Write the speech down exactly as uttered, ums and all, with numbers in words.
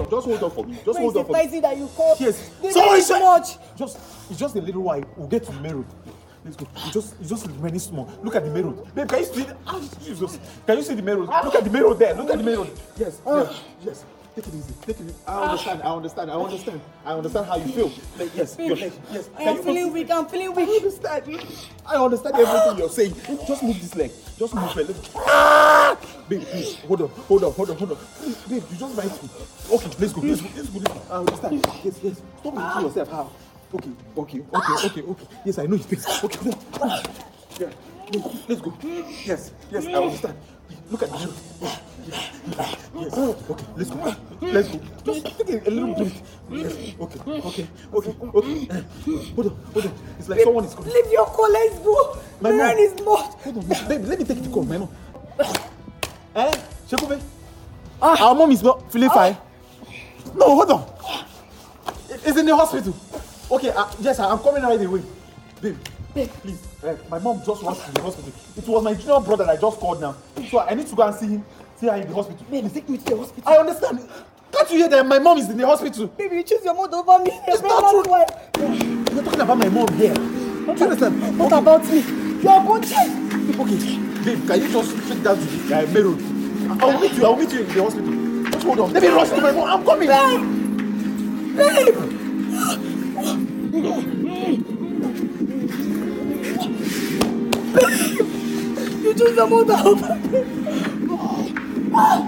on, just hold on for me. Just Where hold on is for the me. taxi that you called? Yes. They Someone need is too much. Just, it's just a little while. We'll get to the main road. Let's go. It's just, it's just remaining small. Look at the main road. Babe, can you see? The, ah, Jesus. Can you see the main road? Look at the main road there. Look at the main road. Yes. Yes. Yes. Take it easy. Take it easy. I understand. I understand. I understand. I understand how you feel. Like, yes. Babe, Your leg. Yes. I am feeling weak. I'm feeling weak. I understand. I understand everything you're saying. Just move this leg. Just move it. Ah! Babe, please. Hold on. Hold on. Hold on. Hold on. Please, babe, you just bite me. Okay, let's go. Let's go. Let's go. Let's go. I understand. Yes, yes. Stop hitting yourself. How? Okay. Okay. Okay. Okay. Okay. Yes, I know it's pains. Okay. Yeah. Let's go. Yes. Yes, I understand. Look at the mirror. Yes. Okay. Let's go. Let's go. Just take a little breath. Yes. Okay. Okay. Okay. Okay. Hold on. Hold on. It's like Babe, someone is coming. leave your call. Let's go. My the mom. rain is more. Hold on. Babe, let me take the call. My mom. Eh? Shekupe? Ah. Our mom is not feeling fine. No, hold on. It's in the hospital. Okay. Uh, yes, I'm coming right away. Babe. Babe. Please, uh, my mom just wants to the hospital. It was my junior brother that I just called now. So I need to go and see him, see her in the hospital. Babe, take me to the hospital. I understand. Can't you hear that my mom is in the hospital? Baby, you choose your mom over me. It's not true. Why. You're talking about my mom here. Do you understand? What Okay. about me? You are going to. Okay, babe, can you just take that to the uh, main road? I'll meet you, I'll meet you in the hospital. Just hold on. Let me rush to my mom. I'm coming. Babe! Babe! You choose your mother over me.